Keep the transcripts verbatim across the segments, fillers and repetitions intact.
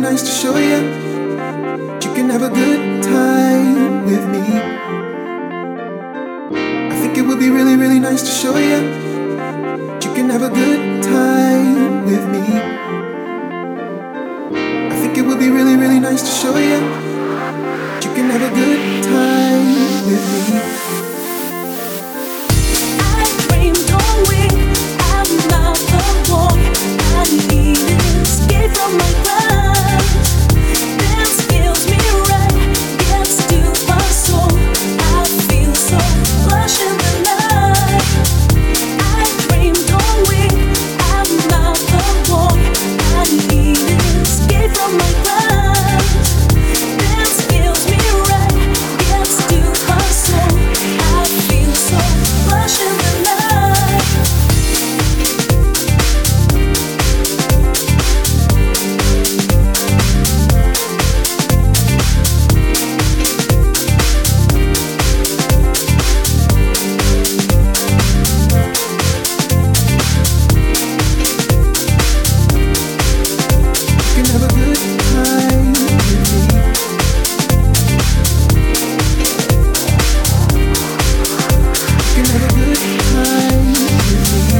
nice to show you that you can have a good time with me. I think it would be really, really nice to show you that you can have a good time with me. I think it would be really, really nice to show you that you can have a good time with me. I dreamed all week I'm not the boy I need to escape from my crush. Dance kills me right, gets to my soul. I feel so lush in the night. I dreamed all week I'm not the boy I need to escape from my crush. Dance kills me right, gets to my soul. I feel so lush in the night. You can have a good time with me. You can have a good time with me.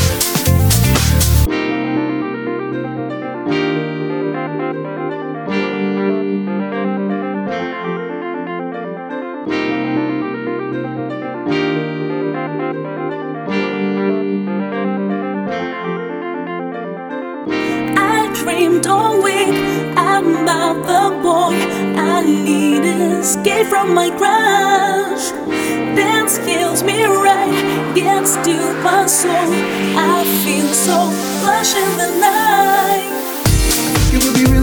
I dreamed all week I'm not the boy I need to escape from my crush. Dance kills me right, gets to my soul. I feel so lush in the night. It would be really